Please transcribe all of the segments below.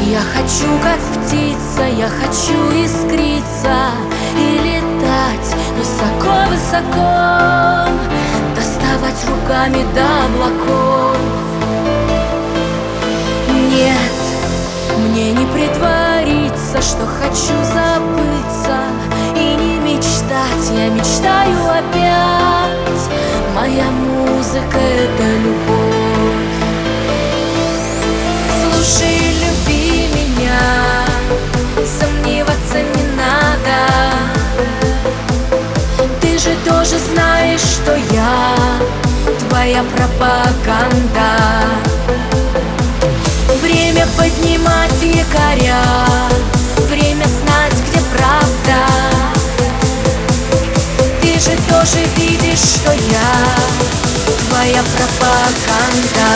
Я хочу, как птица, я хочу искриться и летать высоко-высоко, доставать руками до облаков. Нет, мне не притвориться, что хочу забыться и не мечтать. Я мечтаю опять. Моя музыка — это любовь. Слушай, люби меня, сомневаться не надо. Ты же тоже знаешь, что я твоя пропаганда. Время поднимать якоря, время знать, где правда. Ты же тоже видишь, что я твоя пропаганда.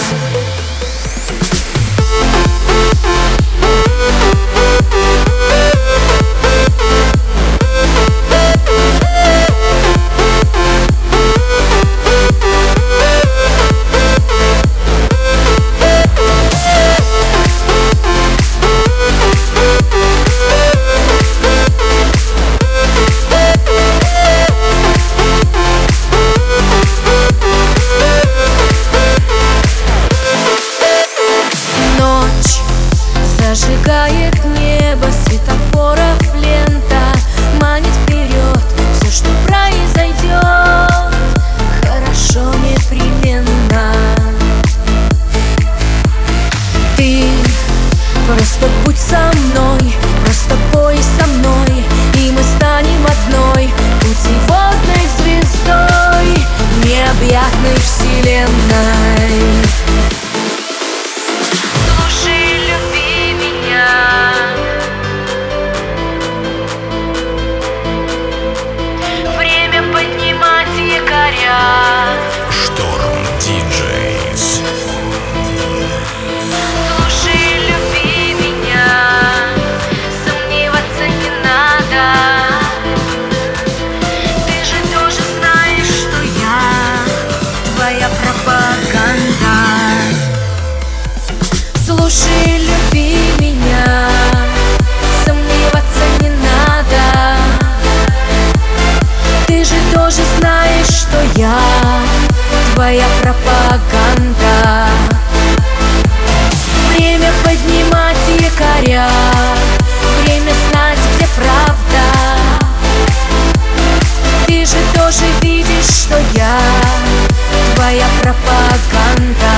Зажигает небо светофоров лента, манит вперед. Все, что произойдет, хорошо непременно. Ты просто будь со мной, просто пой со мной, и мы станем одной путеводной звездой необъятной вселенной. Шторм Диджейс. Слушай, люби меня, сомневаться не надо. Ты же тоже знаешь, что я твоя пропаганда. Слушай, люби меня, сомневаться не надо. Ты же тоже знаешь, что я твоя пропаганда. Время поднимать якоря, время знать, где правда. Ты же тоже видишь, что я твоя пропаганда.